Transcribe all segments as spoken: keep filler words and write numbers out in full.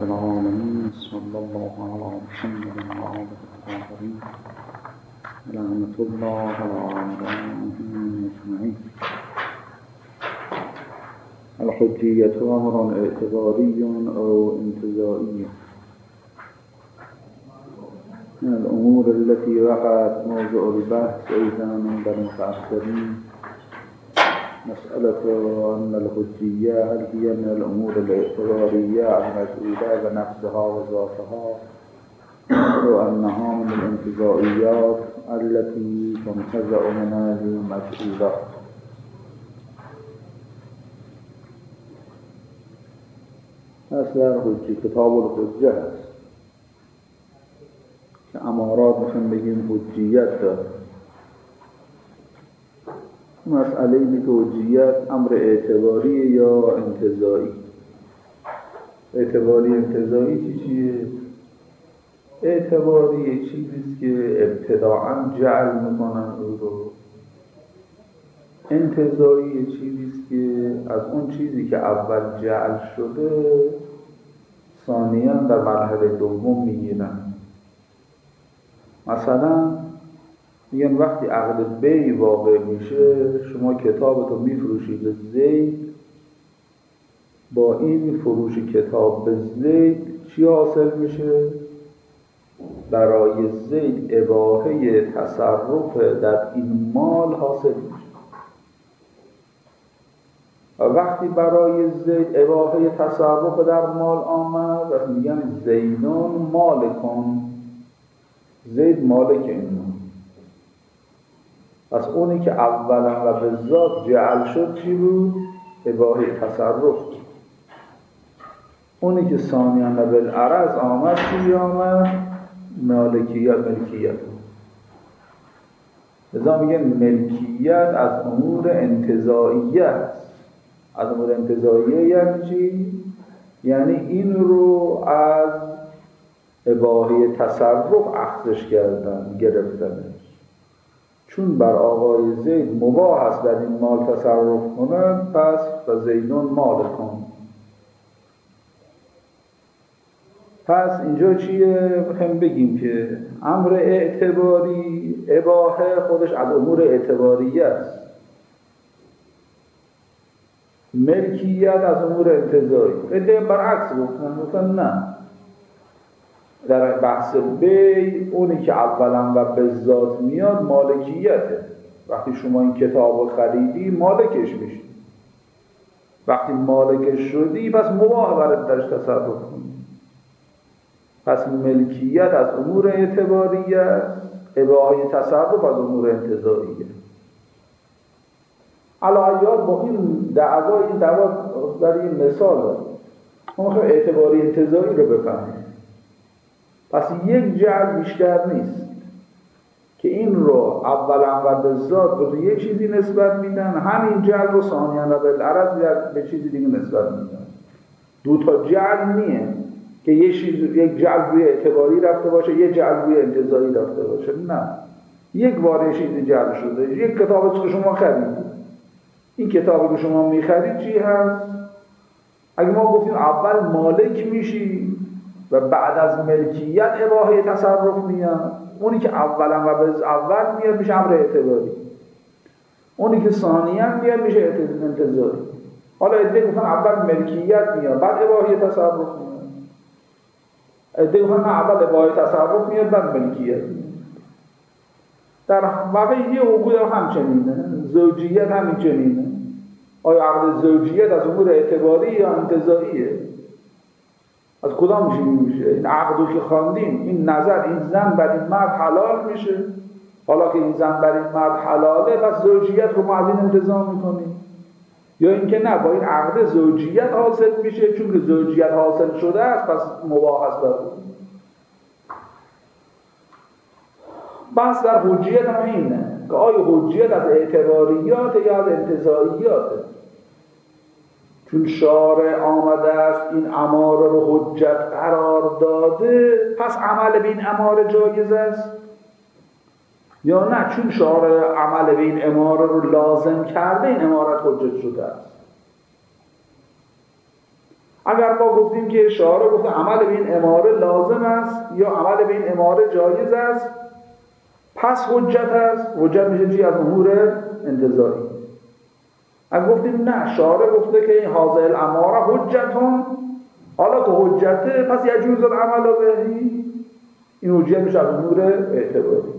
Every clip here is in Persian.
العالمين صلى الله على محمد وعلى آله ورحمة الله على أعدائهم أجمعين. الحجية أمر اعتباري أو انتزاعي. من الأمور التي وقعت موضوع البحث أيضا عند المتأخرين مسألة أن الحجية هل هي من الأمور الاعتبارية المسؤولة بنفسها وذاتها أو أنها من الانتزاعيات التي تنتزع من المسؤولات. اصلا حجی کتاب الحجه هست که امارات میخوایم بگیم حجیت داره. مسئله اینه که حجیت امر اعتباری یا انتزاعی. اعتباری انتزاعی چی چیه؟ اعتباری چیزیست که ابتداعاً جعل میکنن او رو. انتزاعی چیزیست که از اون چیزی که اول جعل شده ثانیاً در مرحله دوم میگیرن. مثلا میگن وقتی عقد بیع واقع میشه شما کتابتو میفروشی به زید، با این فروش کتاب به زید چی حاصل میشه؟ برای زید اباحه تصرف در این مال حاصل میشه. و وقتی برای زید اباحه تصرف در مال آمد و میگن زیدون مالکون، زید مالک این مال. پس اونی که اولا و به ذات جعل شد چی بود؟ اباحه تصرف. اونی که ثانیاً و بالعرض آمد چی آمد؟ مالکیت، ملکیت. لذا میگن ملکیت از امور انتزاعیه است. از امور انتزاعیه یعنی چی؟ یعنی این رو از اباحه تصرف اخذش کردن، گرفتنش. چون بر آقای زید مباح است در این مال تصرف کند، پس و زیدون مالکون. پس اینجا چیه؟ بخوایم بگیم که امر اعتباری اباحه خودش از امور اعتباریه است. ملکیت از امور انتزاعی. ایده برعکس گفتن، گفتن نه. در بحث بی اونی که اولا و به ذات میاد مالکیته. وقتی شما این کتاب خریدی مالکش میشی. وقتی مالکش شدی پس مباح برات درش تصرف کنی. پس ملکیت از امور اعتباریه است، اباحه تصرف از امور انتزاعیه. علاوه با این دعوا این دعوا برای این مثال ما میخوایم اعتباری انتزاعی رو بفهمیم. پس یک جعل بیشتر نیست که این رو اولا و به ذات به یک چیزی نسبت میدن، همین جعل رو ثانیاً و بالعرض به چیزی دیگه نسبت میدن. دو تا جعل نیه که یک چیز یک جعل روی اعتباری رفته باشه، یک جعل روی انتزاعی رفته باشه. نه، یک بار چیزی جعل شده. یک کتابی که شما خریدید، این کتابی که شما میخرید چی هست؟ اگه ما گفتیم اول مالک میشی و بعد از ملکیت اباحه تصرف میاد، اونی که اولا و به اول میاد میشه امر اعتباری، اونی که ثانیاً میاد میشه انتزاعی. حالا ادعا گفتن اول ملکیت میاد بعد اباحه تصرف میاد، ادعا گفتن اول اباحه تصرف میاد بعد ملکیت میاد. در واقع یه حقوق همچنینه، زوجیت همین چنینه. آیا عقد زوجیت از امور اعتباری یا انتزاعیه؟ از کدام چیزی میشه؟ این عقدو که خواندیم، این نظر این زن بر این مرد حلال میشه. حالا که این زن بر این مرد حلاله، پس زوجیت رو ما از این انتزاع میکنیم. یا اینکه نه، با این عقد زوجیت حاصل میشه، چون که زوجیت حاصل شده است پس مباح است بر اون. بحث در حجیت هم اینه که آیا حجیت از اعتباریات یا از انتزاعیاته؟ چون شارع آمده است این اماره رو حجت قرار داده، پس عمل به این اماره جایز است؟ یا نه، چون شارع عمل به این اماره رو لازم کرده این امارت حجت شده است؟ اگر ما گفتیم که شارع گفته عمل به این اماره لازم است یا عمل به این اماره جایز است، پس حجت است. حجت میشه چی؟ از امور انتزاعی. اگر گفتیم نه، شارع گفته که این حاضر الاماره حجتون، حالا که حجته پس یجوز العمل بهی، این حجت میشه از امور اعتباری.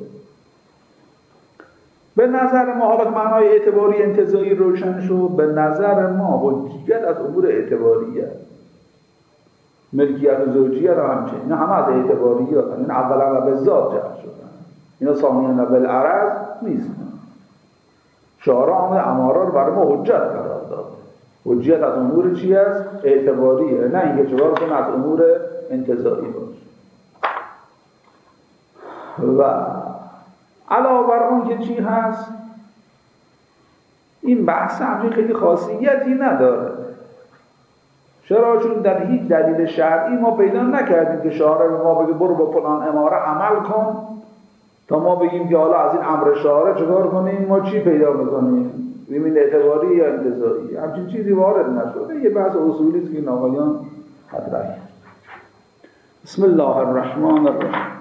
به نظر ما، حالا که معنای اعتباری انتزاعی روشن شد، به نظر ما حجیت از امور اعتباریه. ملکیت و زوجیت هم همچنین، اینا همه از اعتباریات، این اولا و به ذات جمع شدن، اینا ثانیاً و بالعرض نیستن. شارع آمده اماره رو برای ما حجت قرار داده. حجیت از امور چی است؟ اعتباریه، نه اینکه چرا کنه از امور انتزاعی باشه. و علاوه بر اون که چی هست، این بحث همچنین خیلی خاصیتی نداره. چرا؟ چون در هیچ دلیل شرعی ما پیدا نکردیم که شارع به ما بگه برو با فلان اماره عمل کن، تا ما بگیم که حالا از این امر شارع چکار کنیم، ما چی پیدا میکنیم؟ ببین اعتباری یا انتزاعی، همچین چیزی وارد نشده. یه بحث اصولی است که ناقایان مطرح. بسم الله الرحمن الرحیم.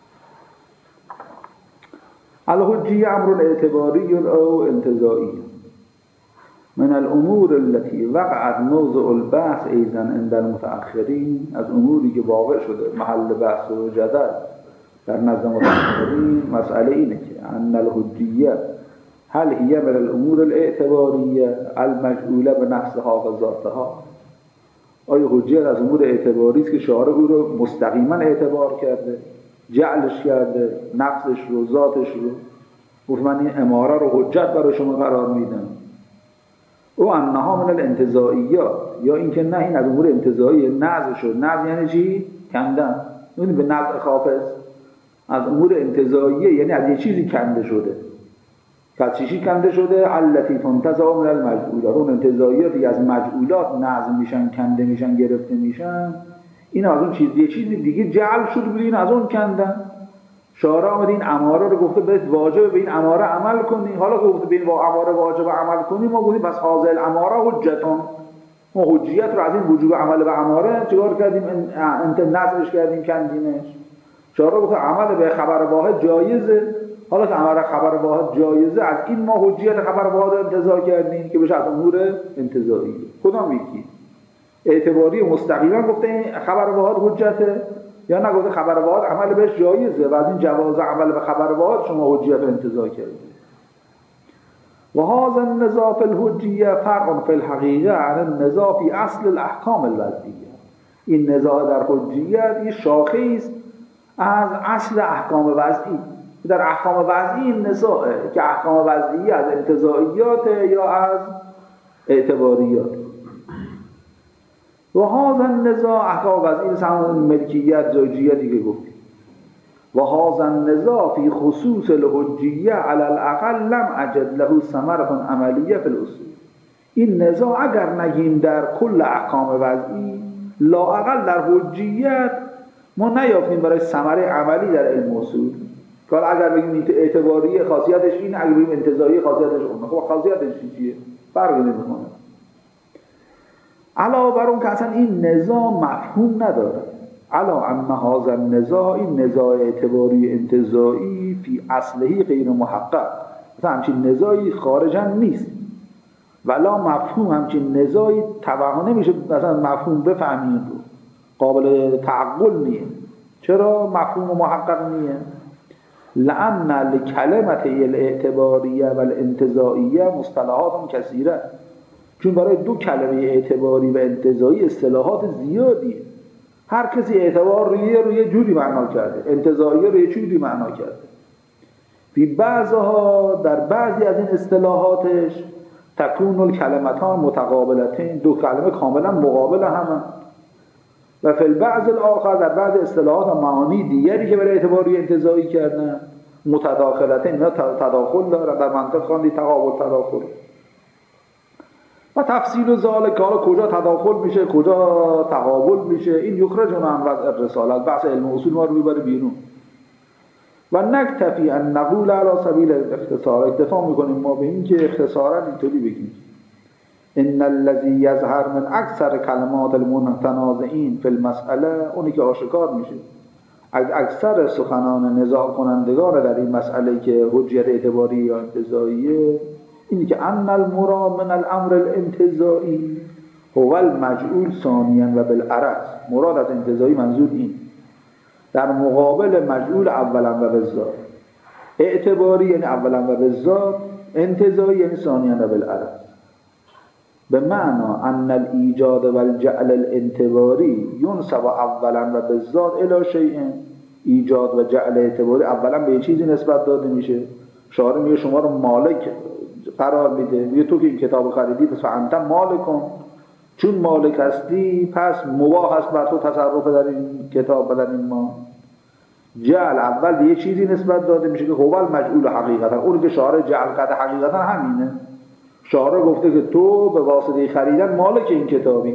الحجیه امر اعتباری او انتزاعی من الامور التي وقعت موضع البحث ایضا عند المتأخرین، از اموری که واقع شده محل بحث و جدل در نزد متأخرین. مسئله اینه که ان الحجیه هل هي من الامور الاعتباریه المجعوله بنفسها و ذاتها، آیا حجیت از امور اعتباری است که شارع او رو مستقیما اعتبار کرده، جعلش کرده، نفسش رو، ذاتش رو، گفت من این اماره رو حجت برای شما قرار میدم، او انها من الانتزاعیات، یا اینکه نه این از امور انتزاعیه، نزع شد. نزع یعنی چی؟ کندن. یعنی به نزع خافض از امور انتزاعیه، یعنی از یه چیزی کنده شده. که چیزی کنده شده التی تنتزع من المجعولات، اون انتزاعیاتی از مجعولات نزع میشن، کنده میشن، گرفته میشن، این از اون چیز، یه چیزی دیگه جعل شد بود، این از اون کندن. شارع آمد این اماره رو گفته بهت واجبه به این اماره عمل کنی. حالا که گفته به این اماره واجبه عمل کنی، ما گفتیم بس حاضر الاماره حجتون، ما حجیت رو از این وجوب عمل به اماره چیکار کردیم؟ انت نظرش کردیم، کندیمش. شارع گفته عمل به خبر واحد جایزه. حالا که عمل خبر واحد جایزه، از این ما حجیت خبر واحد انتزاع کردیم که بشه از امور انتزاعی. کدام یکی؟ اعتباری مستقیما گفته این خبر واحد حجته، یا نگفته خبر واحد عمل بهش جایزه و از این جواز عمل به خبر واحد شما حجیت رو انتزاع کردید. و هذا النزاع فی الحجیه فرع فی الحقیقه عن النزاع فی اصل الاحکام الوضعیه. این نزاع در حجیت این شاخه است از اصل احکام وضعی. در احکام وضعی این نزاعه که احکام وضعی از انتزاعیات یا از اعتباریات. و هذا النزاع احکام وضعی مثل ملکیت، زوجیتی که گفتیم. و هذا النزاع فی خصوص الحجیه علی الاقل لم اجد له ثمره عملیه فی الاصول. این نزاع اگر نگیم در کل احکام وضعی، لااقل در حجیت ما نیافتیم برای ثمره عملی در علم اصول. که اگر بگیم اعتباری خاصیتش این، اگر بگیم انتزاعی خاصیتش اون، خب خاصیتش چیه؟ فرقی نمیکنه. علاوه بر اون که اصلا این نزاع مفهوم نداره. علا ان هذا النزاع، این نزاع اعتباری انتزاعی فی اصلهی غیر محقق، مثلا همچین نزاعی خارجا نیست، ولا مفهوم همچین نزاعی توهم نمیشه مثلا مفهوم بفهمین رو، قابل تعقل نیه. چرا مفهوم محقق نیه؟ لأن لکلمت الاعتباریه و الانتزاعیه مصطلحات کثیره، چون برای دو کلمه اعتباری و انتزاعی اصطلاحات زیادیه. هر کسی اعتبار روی روی جوری معنا کرده، انتزاعی روی جوری معنا کرده. فی بعضها، در بعضی از این اصطلاحاتش تکون الکلمتان متقابلتین، دو کلمه کاملا مقابل همه. و فی البعض الاخر، در بعض اصطلاحات و معانی دیگری که برای اعتباری انتزاعی کردن متداخلتین، اینا تداخل دارن، در منطق خواندی تقابل تداخل. و تفصیل ذالک، حالا کجا تداخل میشه کجا تقابل میشه، این یخرجنا عن وضع الرساله، بحث علم اصول ما رو میبره بیرون. و نکتفی ان نقول علی سبیل الاختصار، اکتفا میکنیم ما به این که اختصارا اینطوری بگیم ان الذي یظهر من اکثر کلمات المتنازعین فی المسئله، اونی که آشکار میشه از اکثر سخنان نزاع کنندگان در این مسئله که حجیت اعتباری یا انتزاعیه، اینی که ان المراد من الامر الانتزاعی هو المجعول ثانیا و بالعرض، مراد از انتزاعی منظور این در مقابل مجعول اولا و بالذات. اعتباری یعنی اولا و بالذات، انتزاعی یعنی ثانیا و بالعرض. به معنا ان الایجاد و الجعل الانتباری ینسب اولا و بالذات الی شیء، ایجاد و جعل اعتباری اولا به یه چیزی نسبت داده میشه. شارع میگه شما رو مالک قرار میده، میگه تو که این کتاب خریدی پس انت مالکم، چون مالک هستی پس مباح است بر تو تصرف در این کتاب و در این مال. جعل اول به یه چیزی نسبت داده میشه که هو المجعول حقیقتا، اون که شارع جعل کرده حقیقتا همینه. شارع گفته که تو به واسطه خریدن مالک این کتابی.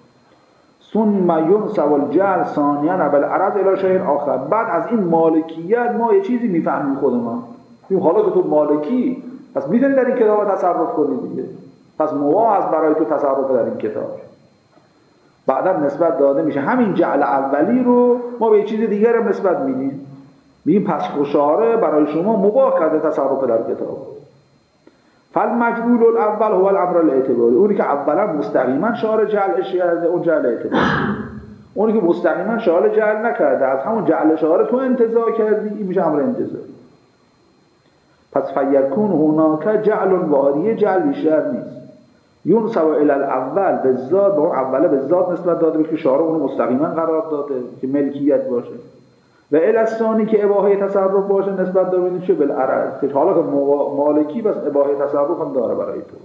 ثم ینسب الجعل ثانیا بالعرض الی شیء آخر، بعد از این مالکیت ما یه چیزی میفهمیم خود ما، میگیم حالا که تو مالکی پس میتونی در این کتاب تصرف کنی دیگه، پس مباح است برای تو تصرف در این کتاب. بعدا نسبت داده میشه همین جعل اولی رو ما به یه چیز دیگر هم نسبت میدیم، میگیم پس شارع برای شما مباح کرده تصرف در کتاب. فالمجعول الاول هو الامر الاعتباری، اونی که اولا مستقیما شارع جعلش کرده اون جعل اعتباری، اونی که مستقیما شارع جعل نکرده از همون جعل شارع تو انتزاع کردی، این میشه امر انتزاعی. پس فیکون هناک جعل واریه، جعل بیشتر نیست. ینسب الی الاول بالذات، به اون اوله بالذات نسبت داده که شارع اونو مستقیما قرار داده که ملکیت باشه، و الی الثانی که اباحه تصرف باشه نسبت داده میشه بالعرض، که حالا که مالکی بس اباحه تصرف هم داره برای تو.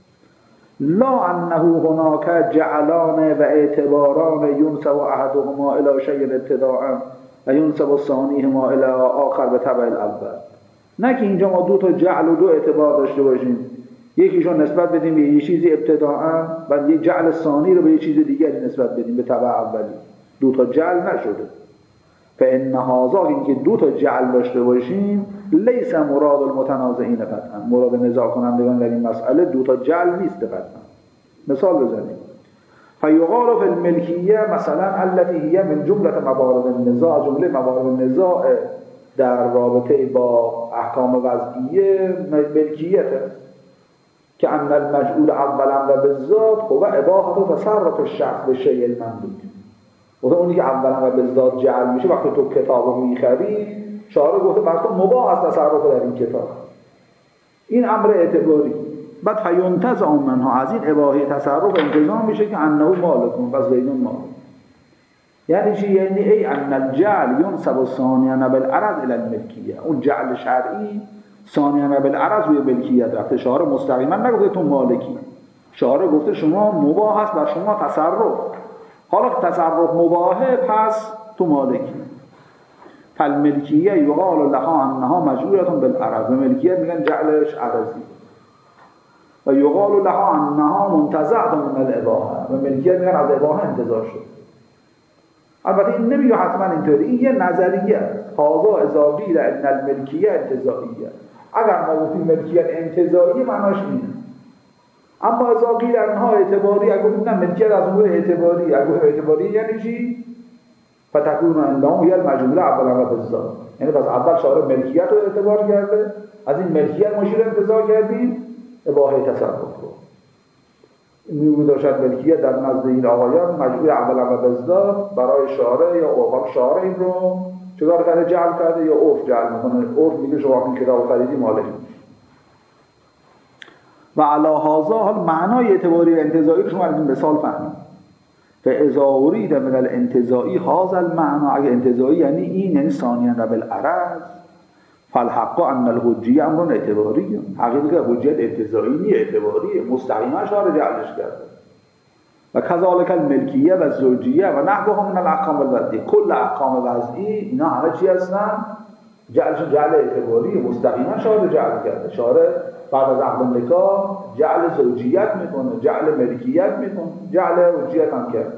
لا انه هناک جعلان و اعتباران ینسب احدهما الی شیء ابتداء و ینسب الثانیهما الی آخر به تبع الاول. نه که اینجا ما دو تا جعل و دو اعتبار داشته باشیم، یکیشون نسبت بدیم به یه چیزی ابتداء و یک جعل ثانی رو به یه چیز دیگری نسبت بدیم به تبع اولی. دو تا جعل نشده. فإن هذا، این که دو تا جعل داشته باشیم، لیس مراد المتنازعین قطعا، مراد نزاع کنندگان در این مسئله دو تا جعل نیست قطعا. مثال بزنیم. فیقال فی الملکیه مثلا التي هي من جمله موارد النزاع، جمله موارد النزاع در رابطه با احکام وضعیه ملکیت است که ان المجعول اولا و بالذات هو اباحه تصرف الشخص به شیء المملوک. و اونی که اولا و بالذات جعل میشه وقتی تو کتابو میخری، شارع گفته بر تو مباح است تصرف در این کتاب، این امر اعتباری. بعد فینتزع منها، از این اباحه تصرف انتزاع میشه که انه مالکون پس زیدون مالک. یعنی چی؟ یعنی ای ان الجعل ینسب ثانیا بالعرض الی الملکیه، اون جعل شرعی ثانیا بالعرض روی ملکیت رفته. شارع مستقیما نگفته تو مالکی، شارع گفته شما مباح است بر شما تصرف، حالا که تصرف مباحه پس تو مالکی. فالملکیه یقال لها انها مجعوله بالعرض، و ملکیت میگن جعلش عرضی. و یقال لها انها منتزعه من الاباحه، و ملکیت میگن از اباحه انتزاع شد. البته این نمیگه حتما اینطوری، این یه نظریه است. هذا اضافی لان الملکیه انتزاعیه. اگر ما گفتیم ملکیت انتزاعی معناش اینه، اما اضافی در انها اعتباری، اگر گفتیم نه ملکیت از امور اعتباری، اگر اعتباری یعنی چی؟ فتكون عندهم هي المجعوله اولا و بالذات، یعنی پس اول شارع ملکیت رو اعتبار کرده، از این ملکیت ما شروع انتزاع کردیم اباحه تصرف رو. میگه داشت ملکیت در نزد این آقایان مجعول اولا و بالذات برای شارع یا عرف شارع این رو چگاه کرده جعل کرده یا عرف جعل میکنه. عرف میگه شما این کتاب خریدی مالک میشه. و علی هذا حال معنای اعتباری و انتزاعی رو شما از این مثال فهمید. فاذا اريد من الانتزاعی هذا المعنى، اگه انتزاعی یعنی این، یعنی ثانیا بالعرض، فالحق ان الحجیه امر اعتباری، حقیقت حجیت انتزاعی نی، اعتباری مستقیما شارع جعلش کرده. و کذالک الملکیه و زوجیه و نحوها من الاحکام الوضعیه، کل احکام وضعی اینا همه چی هستن؟ جعلش جعل اعتباری، مستقیما شارع جعل کرده. شارع بعد از عقد نکاح جعل زوجیت میکنه، جعل ملکیت میکنه، جعل حجیت هم کرده.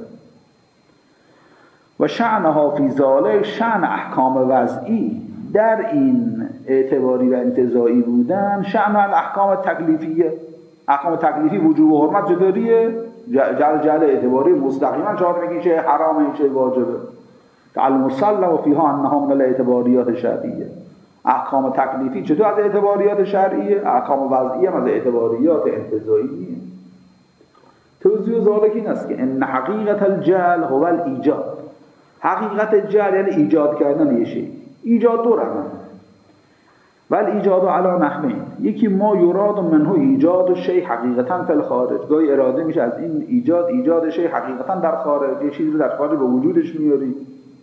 و شأنها فی ذلک، شأن احکام وضعی در این اعتباری و انتزاعی بودن، شأن الاحکام تکلیفیه، احکام تکلیفی وجوب و حرمت چطوریه؟ جعل جعل اعتباری مستقیما شاید میگه چه حرامه چه واجبه. المسلم فیها انها من الاعتباریات شرعیه. احکام تکلیفی چطور از اعتباریات شرعیه؟ احکام وضعی هم از اعتباریات انتزاعیه. توضیح ذالک این است که ان حقیقت الجعل هو الایجاد. حقیقت جعل یعنی ایجاد کردن یه شی. ایجاد دو رقم. ولی ایجاد علی نحوین. یکی ما یراد منه ایجاد شی حقیقتا فی الخارج. گاهی اراده میشه از این ایجاد ایجاد شی حقیقتا در خارج، یه چیزی رو در خارج به وجودش میاری.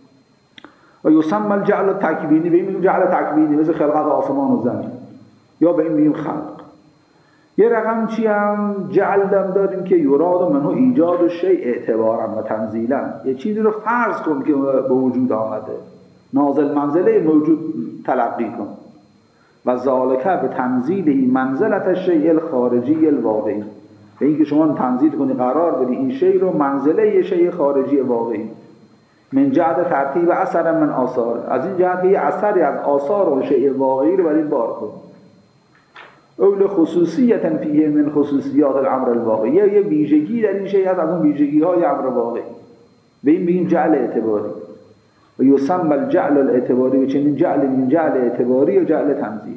و یسمى الجعل التکوینی، به این میگیم جعل تکوینی مثل خلقت آسمان و زمین، یا به این میگیم خلق. یه رقم چی هم جعل داریم که یراد منه ایجاد شی اعتبارا و تنزیلا. یه چیزی رو فرض کن که به وجود آمده، نازل منزله موجود تلقی کن. و ذالک به تنزیل منزلت الشیء الخارجی الواقعی، به اینکه شما تنزیل کنی قرار بدی این شی رو منزله یه شی خارجی واقعی. من جهت ترتیب اثر من آثار، از این جهت یه اثری از آثار و شی واقعی رو برای بار کن. اول خصوصیت فیه من خصوصیات الامر الواقعی، یه ویژگی در این شی از اون ویژگی های امر واقعی، به این میگیم جعل اعتباری. و یسمى الجعل الاعتباری، و چنین جعل من جعل اعتباری و جعل تنزیل.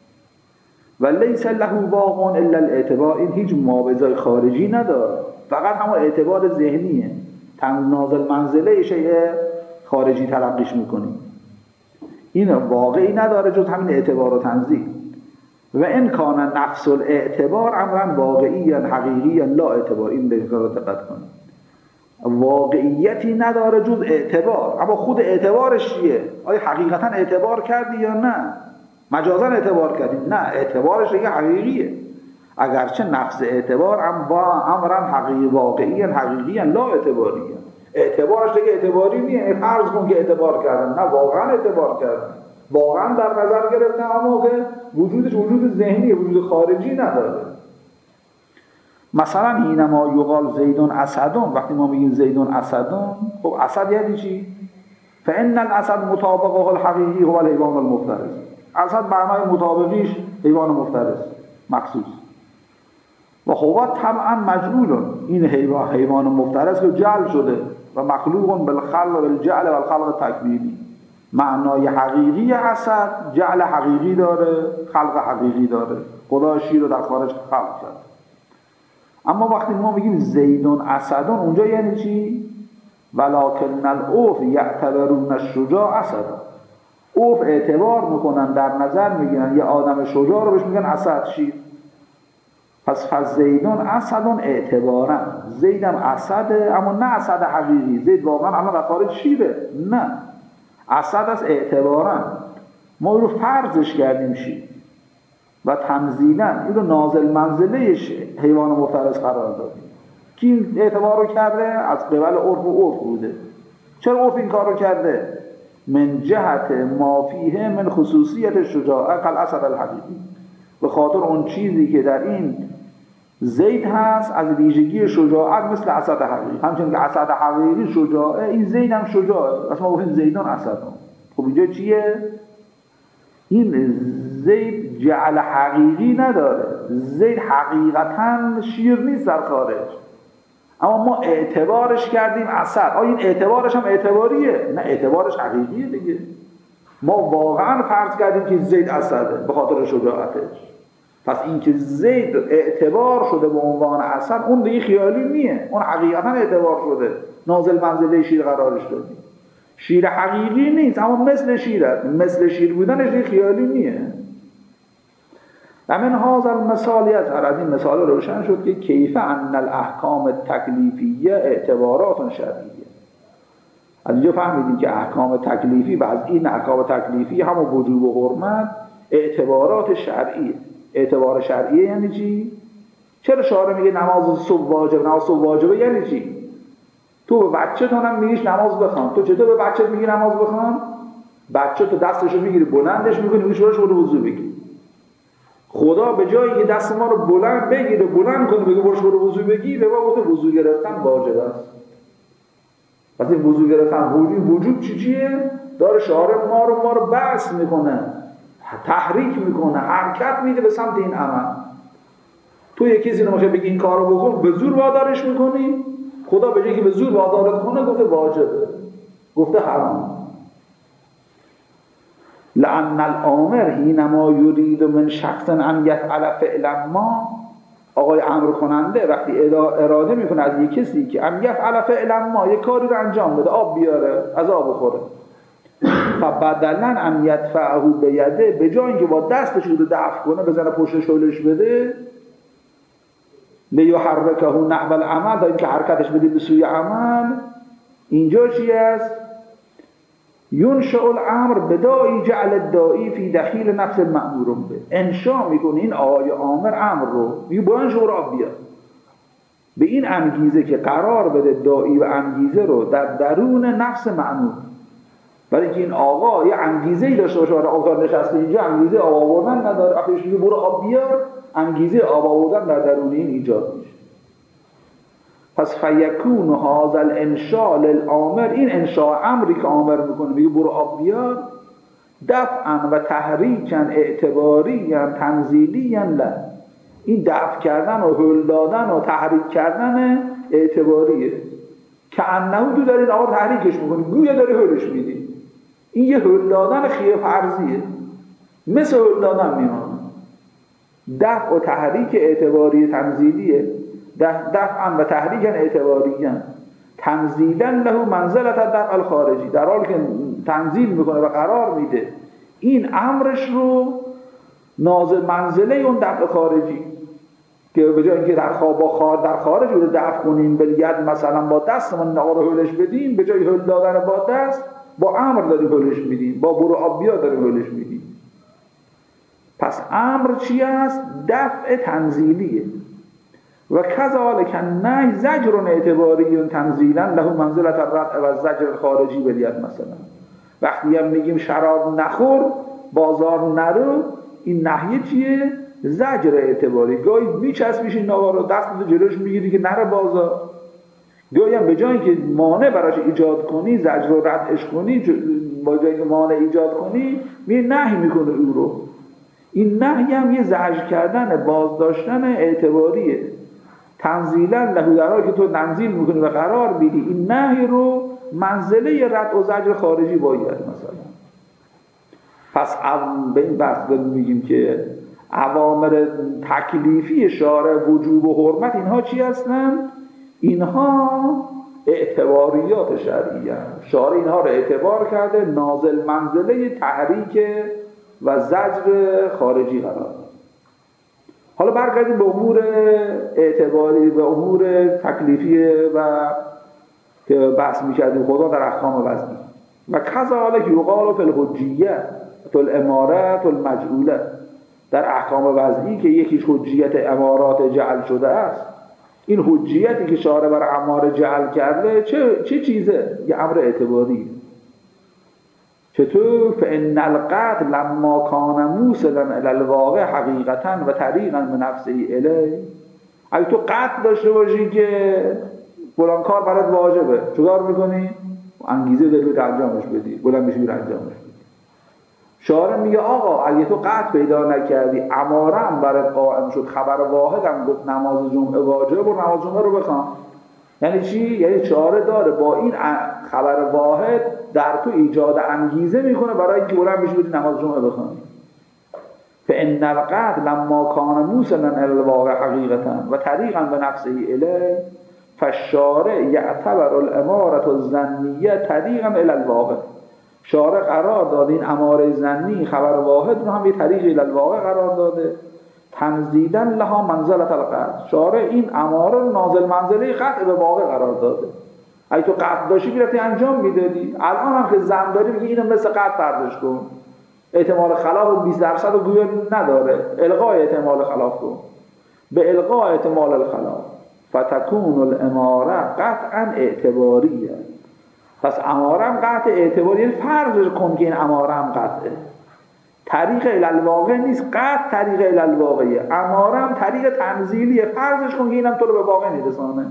و لیس له واقع الا الاعتبار، این هیچ مابعضای خارجی نداره، فقط همون اعتبار ذهنیه. نازل منزله شیء خارجی تلقیش میکنیم، این واقعی نداره جز همین اعتبار و تنزیل. و ان کان نفس الاعتبار امرا واقعی حقیقی لا اعتبار، این به کار دقت کنید. واقعیتی نداره جز اعتبار، اما خود اعتبارش چیه؟ آیا حقیقتا اعتبار کردی یا نه؟ مجازا اعتبار کردی؟ نه، اعتبارش دیگه حقیقیه. اگرچه نفس اعتبار امرا حقیقی واقعی حقیقی لا اعتباریه، اعتبارش دیگه اعتباری نیه. فرض کن که اعتبار کردن، نه واقعا اعتبار کردن، واقعا در نظر گرفتن، اما که وجودش وجود ذهنی، وجود خارجی نداره. مثلا اینما یقال زیدون اسدون، وقتی ما میگیم زیدون اسدون، خب اسد یعنی چی؟ فان الاسد مطابقه الحقیقی هو الحیوان المفترس. اسد معنای مطابقیش حیوان مفترس مخصوص. و هو طبعا مجعول، این حیوان حیوان مفترس که جعل شده و مخلوق بالخلق و بالجعل و الخلق تکوینی. معنای حقیقی اسد جعل حقیقی داره، خلق حقیقی داره. خدا شیر رو در خارج خلق کرد. اما وقتی ما میگیم زیدون اسدون، اونجا یعنی چی؟ ولکن العرف یعتبرون الشجاع اسد. عرف اعتبار میکنن، در نظر میگیرن یه آدم شجاع رو بهش میگن اسد، شیر. پس فزیدون اسدون اعتبارا، زیدم اسده، اما نه اسد حقیقی. زید واقعا الان در خارج شیره، نه، اسد از اعتبارا. ما رو فرضش کردیم شیر و تنزیلا این رو نازل منزله حیوان مفترس قرار دادیم. کی اعتبار رو کرده؟ از قبل عرف و عرف بوده. چرا عرف این کار رو کرده؟ من جهت ما فیه من خصوصیت شجاعت الاسد الحقیقی، به خاطر اون چیزی که در این زید هست از ویژگی شجاعت مثل اسد حقیقی. همچنین که اسد حقیقی شجاعه، این زید هم شجاعه. اصلا ما گفتیم زیدان اسدان. خب اینجا چیه؟ این زید جعل حقیقی نداره، زید حقیقتا شیر نیست در خارج، اما ما اعتبارش کردیم اسد. آیا این اعتبارش هم اعتباریه؟ نه، اعتبارش حقیقیه دیگه. ما واقعا فرض کردیم که زید اسده به خاطر شجاعتش. پس این که زید اعتبار شده به عنوان اسد، اون دیگه خیالی نیه، اون حقیقتا اعتبار شده، نازل منزله شیر قرارش دادیم. شیر حقیقی نیست اما مثل شیره، مثل شیر بودنش دیگه خیالی نیه. و من هذا المثال یظهر، از این مثال روشن شد که کیف ان الاحکام التکلیفیه اعتبارات شرعیه. از اینجا فهمیدیم که احکام تکلیفی و از این احکام تکلیفی هم وجوب و حرمت اعتبارات شرعیه. اعتبار شرعیه یعنی چی؟ چرا شارع میگه نماز صبح واجب؟ نماز صبح واجبه یعنی چی؟ تو به بچه تو هم میگیش نماز بخوان. تو چطور به بچه میگی نماز بخوان؟ بچه تو دستشو میگیری بلندش میکنی میگی شورش برو وضو بگیر. خدا به جایی که دست ما رو بلند بگیره بلند کنه بگه برو برو وضو بگیر، به ما گفته وضو گرفتن واجب است. پس این وضو گرفتن وجود وجود چی چیه؟ داره شارع ما رو ما رو بس میکنه، تحریک میکنه، حرکت میده به سمت این عمل. تو یه کسی رو میخوای بگی این کارو بکن، به زور وادارش میکنی. خدا به جایی که به زور وادارت کنه گفته واجبه، گفته حرام. لأن الامر حینما یرید من شخص ان یفعل فعلا ما، آقای امر کننده وقتی اراده میکنه از یک کسی که ان یفعل فعلا ما، یک کاری رو انجام بده، آب بیاره، از آب بخوره، فبدلا ان یدفعه بیده، به جای اینکه با دستش رو دفع کنه، بزنه پشتش حلش بده، لیحرکه نحو العمل، تا اینکه حرکتش بده به سوی عمل، اینجا چی است؟ ینشأ الامر بداعی جعل الداعی فی دخیل نفس المأمور به، انشاء میکنه این آقای آمر امر رو، میگه برو شور آب بیار، به این انگیزه که قرار بده داعی و انگیزه رو در درون نفس مأمور. برای اینکه این آقا یه انگیزه‌ای داشته باشه، برای آقا نشسته اینجا انگیزه آب آوردن نداره، آخرش میگه برو آب بیار، انگیزه آب آوردن در درون این ایجاد میشه. پس فیکون هذا الانشاء للامر، این انشاء امری که آمر میکنه میگه برو آب بیار، دفعا و تحریکا اعتباریا تنزیلیا له، این دفع کردن و هل دادن و تحریک کردن اعتباریه، که انه تو داری این آقا تحریکش میکنی، گویا داری هلش میدی. این یه هل دادن خیه فرضیه، مثل هل دادن میمانه. دفع و تحریک اعتباری تنزیلیه، دفعا و تحریکا اعتباریا تنزیلا له منزلت الدفع الخارجی، در حالی که تنزیل میکنه و قرار میده این امرش رو نازل منزله اون دفع خارجی، که به جای اینکه در خواب با خار در خارج رو دفع کنیم به ید، مثلا با دستمون آقا رو هلش بدیم، به جای هل دادن با دست با امر داریم هلش میدیم، با برو آب بیا داریم هلش میدیم. پس امر چی است؟ دفع تنزیلیه. و کذالک النهی زجر اعتباری تنزیلا له منزلت الرفع و زجر خارجی بلیت. مثلا وقتی هم میگیم شراب نخور، بازار نرو، این نهیه چیه؟ زجر اعتباری. گاهی میچسبیش این آقا رو، دست رو جلوش میگیری که نره بازار، گاهی هم به جایی که مانع براش ایجاد کنی، زجر رو ردش کنی، با جایی که مانع ایجاد کنی می نهی میکنه او رو. این نهی هم یه زجر کردن، بازداشتن اعتباریه. تنزیلا له، در حالی که تو تنزیل میکنی و قرار میدی این نهی رو منزله رد و زجر خارجی باید. مثلا پس به این بحث میگیم که اوامر تکلیفی شارع، وجوب و حرمت، اینها چی هستن؟ اینها اعتباریات شرعیه. شارع اینها رو اعتبار کرده نازل منزله تحریک و زجر خارجی قرار. حالا برگردیم به امور اعتباری و امور تکلیفی و که بحث می‌کردیم خدا در احکام وضعی. و کذالک یقال فی الحجیه الامارات المجعوله، در احکام وضعی که یکیش حجیت امارات جعل شده است. این حجیتی که شارع بر اماره جعل کرده چه چه چیزه؟ یه امر اعتباری. چطور؟ فإن القتل لما کان موصلا الی الواقع حقیقتا و طریقا به نفسه الیه. اگه تو قتل داشته باشی که فلان کار برات واجبه، چیکار میکنی؟ انگیزه داری که انجامش بدی، بلند میشی انجامش بدی. شارع میگه آقا اگه تو قتل پیدا نکردی، اماره هم برات قائم شد، خبر واحد هم گفت نماز جمعه واجبه، برو نماز جمعه رو بخوان. یعنی چی؟ یعنی شارع داره با این خبر واحد در تو ایجاد انگیزه میکنه برای اینکه بلند بشی بدی نماز جمعه بخوانی. فإن القتل لما کان موصلا الی الواقع حقیقتا و طریقا به نفسه الیه، فالشارع یعتبر الاماره الظنیه طریقا الی الواقع. شارع قرار داده این اماره ظنی، خبر واحد رو هم یه طریق الی الواقع قرار داده، تنزیلا لها منزلت القتل. شارع این اماره رو نازل منزله قطع به واقع قرار داده. اگه تو قطع داشتی میرفتی انجام میدادی. الان هم که زن داری میگه اینو مثل قطع فرضش کن، احتمال خلاف بیست درصد رو گویا نداره، الغای احتمال خلاف کن، به الغای احتمال الخلاف فتکون الاماره قطعا اعتباریه. پس اماره هم قطع اعتباری، یعنی فرضش کن که این اماره هم قطعه، طریق الالواقع نیست، قطع طریق الالواقعیه. اماره هم طریق تنزیلیه، فرضش کن که اینم تو رو به واقع میرسانه.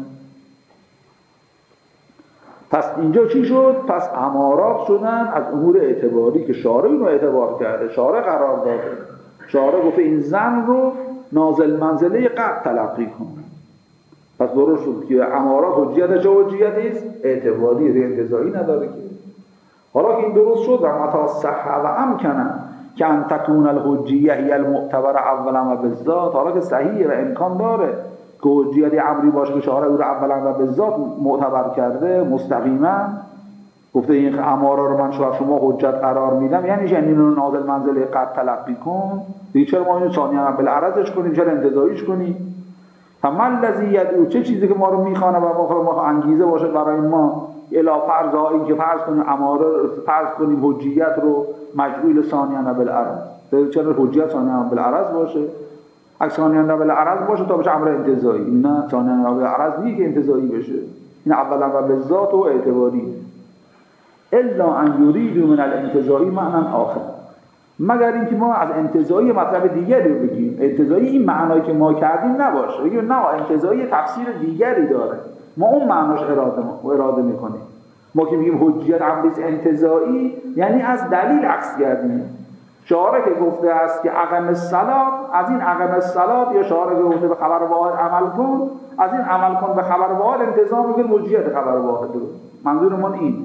پس اینجا چی شد؟ پس امارات شدن از امور اعتباری که شارع اینو اعتبار کرده، شارع قرار داده. شارع گفته این زن رو نازل منزله قد تلقی کن. پس درست شد که امارات حجیت چه حجیتی است؟ اعتباری، انتزاعی نداره که. حالا که این درست شد و متا صح و امکنه که ان تکون الحجیه هی المعتبر اولا و بالذات، حالا که صحیح و امکان داره که حجیت امری باشه که شارع او رو اولا و بالذات معتبر کرده مستقیما، گفته این اماره رو من شما شما حجت قرار میدم، یعنی یعنی اینو نازل منزله قد تلقی کن. دیگه چرا ما اینو ثانیاً بالعرضش کنیم، چرا انتزاعیش کنیم؟ فمن الذی یدعو، چه چیزی که ما رو میخوانه و ما ما انگیزه باشه برای ما الی فرض ها، این که فرض کنیم اماره فرض کنیم حجیت رو مجعول ثانیاً بالعرض. چرا حجیت ثانیاً بالعرض باشه؟ اگه ثانیاً بالعرض باشه تا بشه امر انتزاعی، نه ثانیاً بالعرض نیست که انتزاعی بشه، این اولا و بالذات و اعتباری. الا ان یرید من الانتزاعی معنی آخر، مگر اینکه ما از انتزاعی مطلب دیگری رو بگیم. انتزاعی این معنایی که ما کردیم نباشه، بگیم نه انتزاعی تفسیر دیگری داره، ما اون معناش اراده ما اراده میکنیم. ما که میگیم حجیت امری انتزاعی یعنی از دلیل عکس کردیم. شارع که گفته است که اقم الصلاة، از این اقم الصلاة، یا شارع که گفته به خبر واحد عمل کن، از این عمل کن به خبر واحد انتزاع میکنیم حجیت خبر واحد رو. منظورمون این،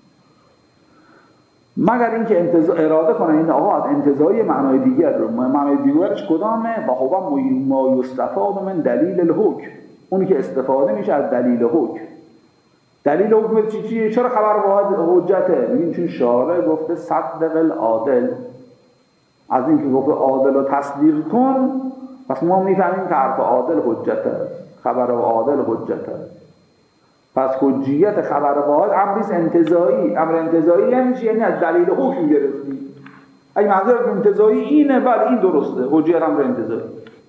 مگر اینکه انتزاع اراده کنن این آقا از انتزاعی معنای دیگر رو، معنای دیگرش کدامه؟ و هو ما یستفاد من دلیل الحکم، اونی که استفاده میشه از دلیل حکم. دلیل حکم چی چیه؟ چرا خبر واحد حجته؟ میگیم چون شارع گفته صدق العادل، از این که گفته عادل رو تصدیق کن، پس ما میفهمیم که حرف عادل حجته، خبر عادل حجته. پس حجیت خبر واحد امریز انتزاعی. امر انتزاعی یعنی چی؟ یعنی از دلیل حکم گرفتی. اگه منظور انتزاعی اینه، بله این درسته، حجیت امر انتزاعی.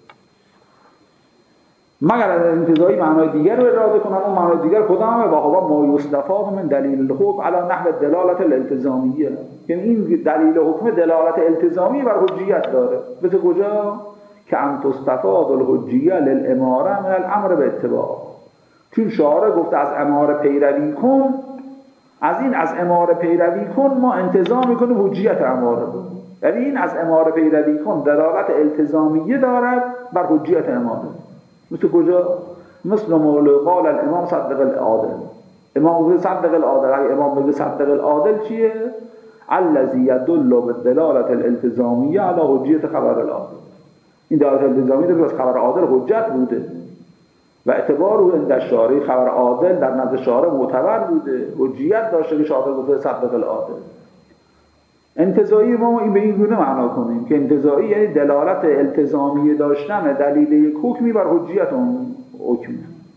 مگر از انتزاعی معنای دیگر رو اراده کنم، اون معنای دیگر کدامه؟ و هو ما یستفاد من دلیل الحکم علی نحو دلالت الالتزامیه، یعنی این دلیل حکم دلالت التزامی بر حجیت داره. مثل کجا؟ که ان تستفاد الحجیه للاماره من الامر به اتباع، چون شارع گفته از اماره پیروی کن، از این از اماره پیروی کن ما انتزاع میکنیم حجیت اماره رو. یعنی این از اماره پیروی کن دلالت التزامیه دارد بر حجیت اماره. مثل کجا؟ مثل مولو قال الامام صدق العادل، امام بگه صدق العادل. امام بگه صدق العادل چیه؟ الذی یدل بالدلالت الالتزامیه علی حجیت خبر العادل. این دلالت التزامی داره که خبر عادل حجت بوده و اعتبار او عند الشارع، خبر عادل در نزد شارع معتبر بوده، حجیت داشته که شارع گفته صدق العادل. انتزاعی ما این به این گونه معنا کنیم که انتزاعی یعنی دلالت التزامی داشتن دلیل یک حکمی بر حجیت اون حکم.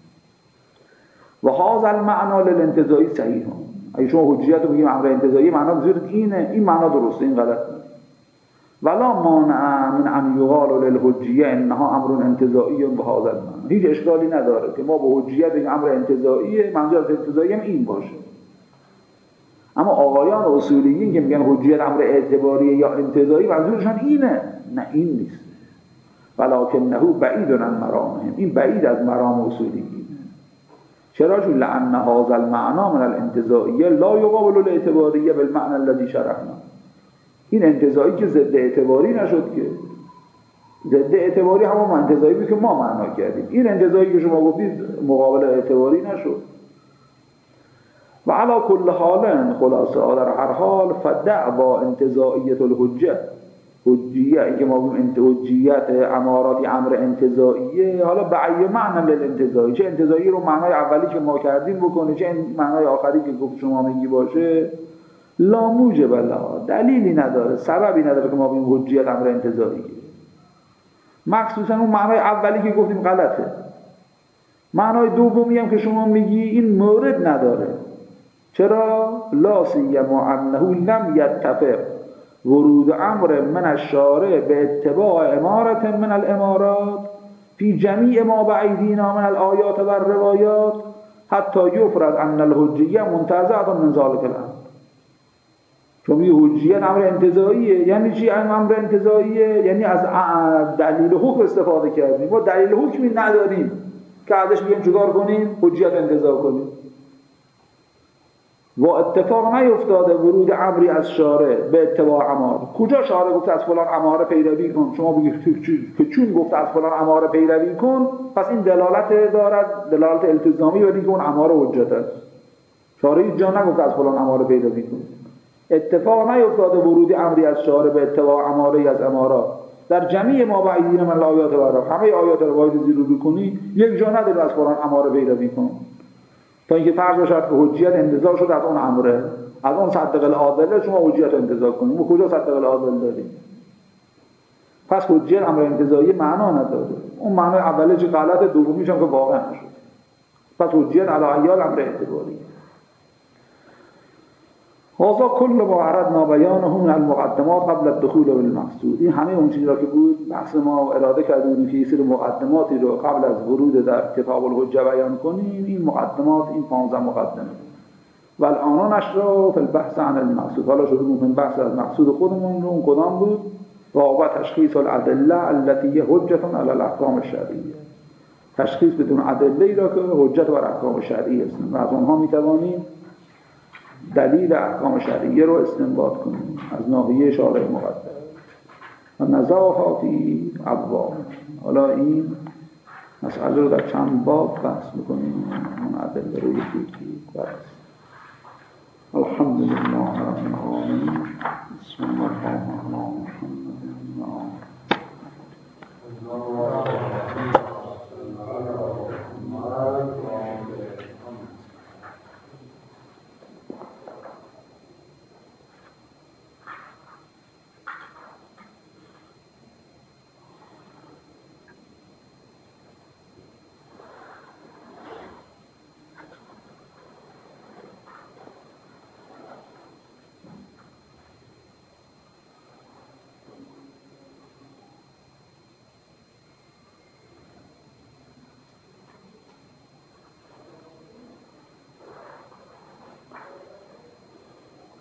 و هذا المعنى للانتزاعی صحیح. اگه شما حجیت رو بگیم امر انتزاعی معنا بذارید اینه، این معنا درسته، این غلط نیست. ولا مانع من ان یقال للحجیه انها امر انتزاعی بهذا المعنى، هیچ اشکالی نداره که ما به حجیت بگیم امر انتزاعیه، منظور از انتزاعی هم این باشه. اما آقایان اصولیین که میگن حجیت امر اعتباریه یا انتزاعی منظورشون اینه، نه این نیست. ولکنه بعید عن مرامهم، این بعید از مرام اصولیین. چرا؟ چون لان هذا المعنى من الانتزاعیه لا یقابل الاعتباریه بالمعنى الذي شرحنا. این انتزاعی که ضد اعتباری نشد که، ضد اعتباری همون انتزاعی بود که ما معنا کردیم. این انتزاعی که شما گفتید مقابل اعتباری نشد. و علی کل حال خلاصه در هر حال فدعوا انتزاعیت الحجه، حجیه این که ما بگیم حجیت امارات امر انتزاعیه، حالا به ای معنی للانتزاعی، چه انتزاعی رو معنای اولی که ما کردیم بکنه، چه معنای آخری که گفت شما میگی باشه، لا موجب لها، دلیلی نداره، سببی نداره که ما بگیم حجیت امر انتزاعیه. مخصوصا اون معنای اولی که گفتیم غلطه. معنای دومی هم که شما میگی این مورد نداره. چرا؟ لا سیما انه لم یتفق ورود امر من الشارع به اتباع امارت من الامارات فی جمیع ما بعیدینا من الآیات و الروایات حتی یفرض ان الحجیه منتزعه من ذلک الامر. چون میگه حجیت امر انتزاعیه، یعنی چی امر انتزاعیه؟ یعنی از دلیل حکم استفاده کردیم، ما دلیل حکمی نداریم که ازش بگیم چیکار کنیم؟ حجیت انتزاع کنیم. و اتفاق نیفتاده ورود امری از شارع به اتباع اماره. کجا شارع گفته از فلان اماره پیروی کن؟ شما بگید که چون گفته از فلان اماره پیروی کن، پس این دلالت دارد، دلالت التزامی بر اینکه اون اماره حجت است. شارع هیچ جا نگفته از فلان اماره پیروی کن. اتفاق نیفتاده ورود امری از شارع به اتباع اماره از امارات. در جمعی ما بعیدین من الآیات برا همه آیات رو باید زیر رو کنی، یک جا نداره از فلان اماره پیروی کن. تا اینکه فرض باشد که حجیت انتزاع شد از اون امره، از اون صدق العادله شما حجیت انتزاع کنید. ما کجا صدق العادل داریم؟ پس حجیت امر انتزاعی معنا نداره. اون معنای اوله چه غلط، دومیش هم که واقعا نشد. پس حجیت علی عیال امر اعتباری. هذا کل ما عرضنا بیانه من المقدمات قبل الدخول بالمقصود. این همه اون چیزی را که بود بحث ما اراده کردیم که یه سری مقدماتی رو قبل از ورود در کتاب الحجه بیان کنیم. این مقدمات این پانزده مقدمه و الان نشرا فی البحث عن المقصود. حالا شروع می‌کنیم بحث از مقصود خودمون رو. اون کدام بود؟ و تشخیص الادله التي هي حجة علی الاحکام الشرعیه. تشخیص بدون ادله ای را که حجت بر احکام شرعی است و از اونها می‌توانیم دلیل احکام شرعیه رو استنباط کنیم از ناحیه شارع مقدس و نزاهاتی ابواب. حالا این مسئله رو در چند باب بحث میکنیم. اون ادله رو یکی یکی بحث. الحمدلله رب العالمین. بسم الله الرحمن الرحیم.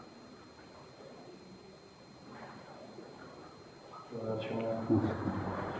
Thank you.